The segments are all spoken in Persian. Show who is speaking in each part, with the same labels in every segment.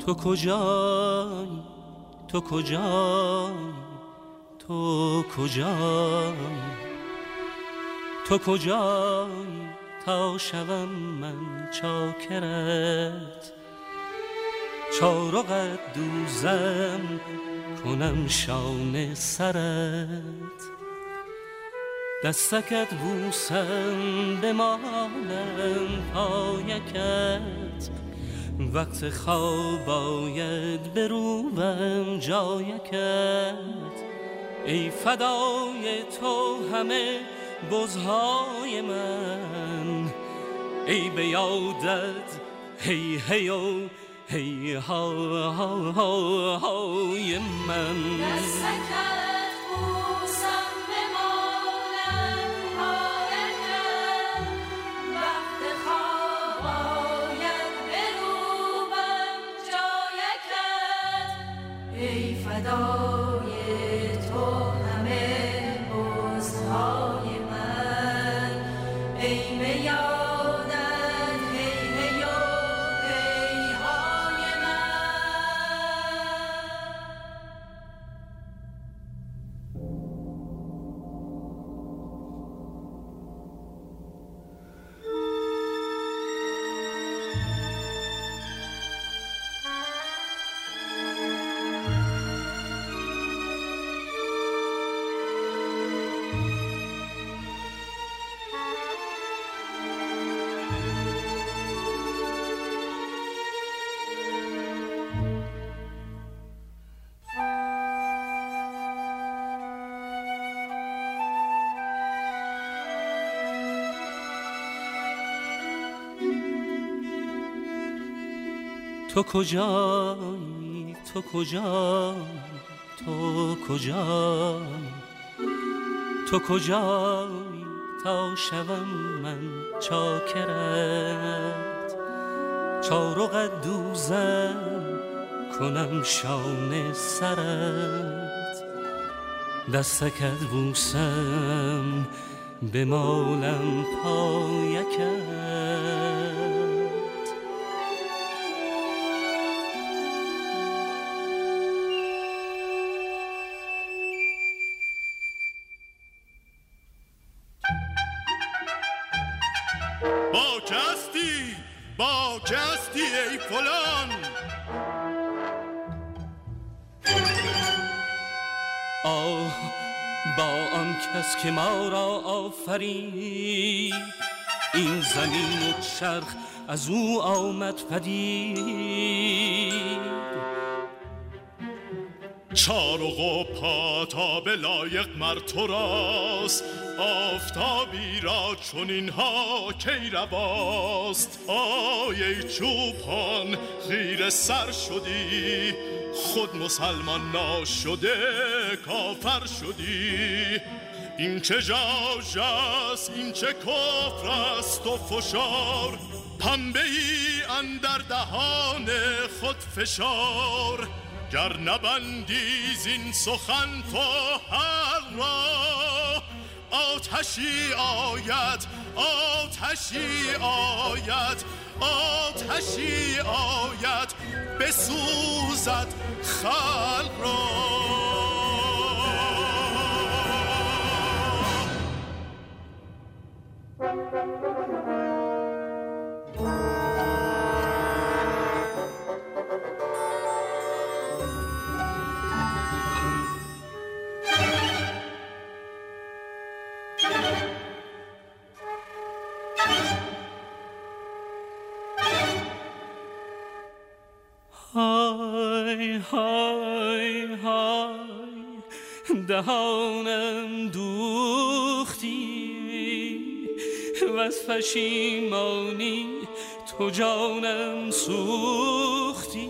Speaker 1: تو کجایی تو کجایی تو کجایی تو کجایی تا شوم من چاکرت چارقت دوزم کنم شانه سرت دستکت بوسم بمالم پایکت وقت خواب آید بروبم جایکت ای فدای تو همه بزهای من ای به یادت هی هی و هی ها ها ها های من
Speaker 2: دستکت بوسم بمالم پایکت وقت خواب آید بروبم جایکت ای فدای تو همه بزهای من ای به یادت هی هی و هی های من
Speaker 1: تو کجایی تو کجایی تو کجایی تو کجایی تا شوم من چاکرت چارقت دوزم کنم شانه سرت دستکت بوسم بمالم پایکت
Speaker 3: با کستی ای فلان
Speaker 1: آه با آن کس که ما را آفرید این زمین و چرخ از او آمد پدید
Speaker 3: چارق و پاتاب لایق مر تو راست آفتابی را چنین ها کی رواست آی ای چوپان خیره سر شدی خود مسلمان ناشده کافر شدی این چه ژاژ است این چه کفر است و فشار پنبه ای اندر دهان خود فشار گر نبندی زین سخن تو هر را آتشی آید آتشی آید آتشی آید بسوزد خلق را
Speaker 1: های های های دهانم دوختی و از پشیمانی تو جانم سوختی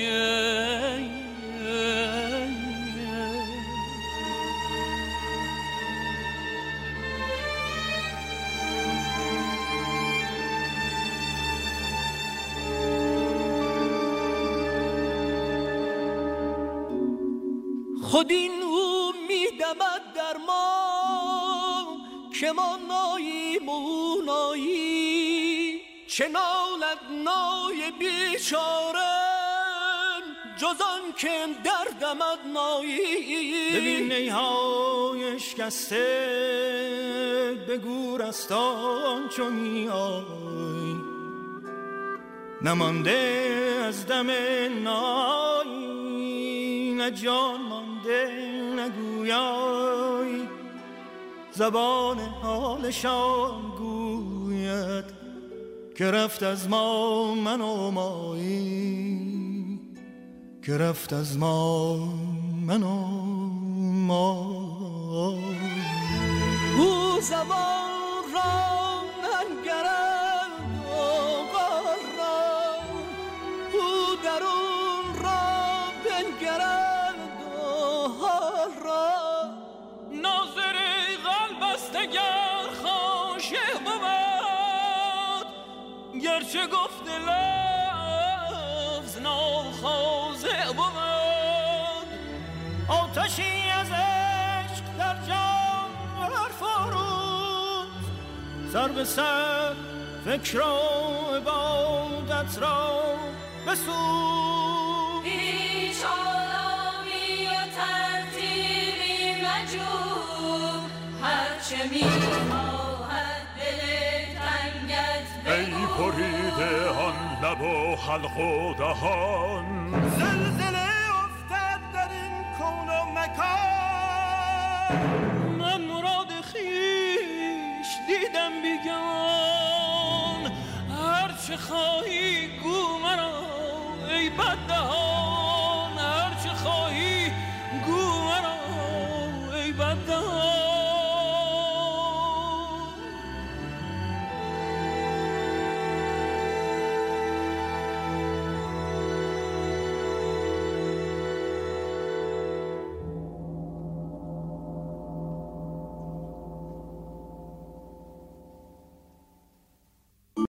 Speaker 1: خود این او میدمد در ما که ما ناییم و او نایی چه نالد نای بیچاره جز آن که دردم ادمایی.
Speaker 4: ببین نیهای شکسته به گورستان چو میای، نمانده از دم نایی، نه جان مانده نگویای. زبان حالشان گوید که رفت از ما من و مایی، که رفت از ما من و مایی.
Speaker 1: او زبان را ننگرد و غار را، او درون را بنگرد و حال را. ناظر قلب است اگر خاشع بود، گرچه گفت لفظ ناخاضع بود.
Speaker 4: آتشی از عشق در جان فرود، سر به سر فکر و عبادت را بسود.
Speaker 2: هیچ آلامی و ترتیبی مجو، هرچه میخواهد دل تنگت
Speaker 3: ای
Speaker 2: بگو.
Speaker 3: پریده آن لب و حلق و دهان،
Speaker 4: زلزله افتد در این کون و مکان.
Speaker 1: من مراد خویش دیدم بیگان، هرچه خواهی گو مرا ای بددهان.